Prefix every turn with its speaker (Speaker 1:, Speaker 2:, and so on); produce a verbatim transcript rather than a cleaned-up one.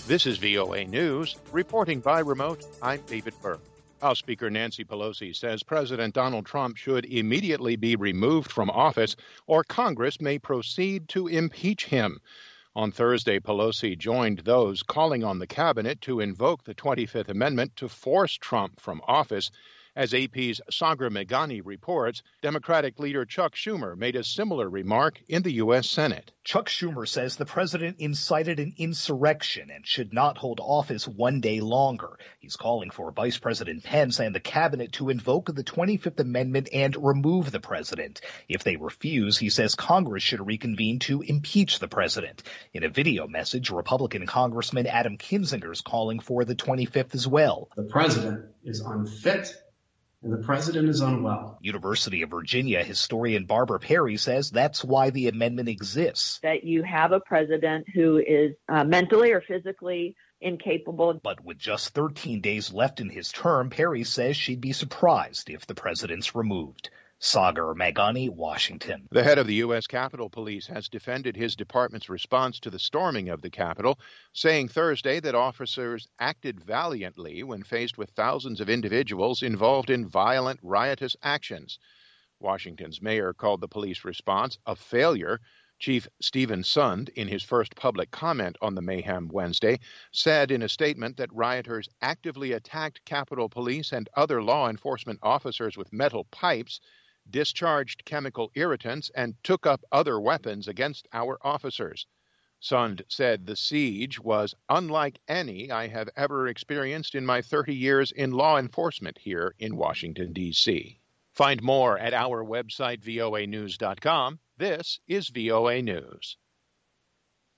Speaker 1: This is V O A News. Reporting by remote, I'm David Burke. House Speaker Nancy Pelosi says President Donald Trump should immediately be removed from office or Congress may proceed to impeach him. On Thursday, Pelosi joined those calling on the cabinet to invoke the twenty-fifth Amendment to force Trump from office. As A P's Sagar Meghani reports, Democratic leader Chuck Schumer made a similar remark in the U S Senate.
Speaker 2: Chuck Schumer says the president incited an insurrection and should not hold office one day longer. He's calling for Vice President Pence and the cabinet to invoke the twenty-fifth Amendment and remove the president. If they refuse, he says Congress should reconvene to impeach the president. In a video message, Republican Congressman Adam Kinzinger is calling for the twenty-fifth as well.
Speaker 3: The president is unfit. And the president is unwell.
Speaker 2: University of Virginia historian Barbara Perry says that's why the amendment exists.
Speaker 4: That you have a president who is uh, mentally or physically incapable.
Speaker 2: But with just thirteen days left in his term, Perry says she'd be surprised if the president's removed. Sagar Meghani, Washington.
Speaker 1: The head of the U S Capitol Police has defended his department's response to the storming of the Capitol, saying Thursday that officers acted valiantly when faced with thousands of individuals involved in violent, riotous actions. Washington's mayor called the police response a failure. Chief Stephen Sund, in his first public comment on the mayhem Wednesday, said in a statement that rioters actively attacked Capitol Police and other law enforcement officers with metal pipes, discharged chemical irritants, and took up other weapons against our officers. Sund said the siege was unlike any I have ever experienced in my thirty years in law enforcement here in Washington, D C Find more at our website, V O A news dot com. This is V O A News.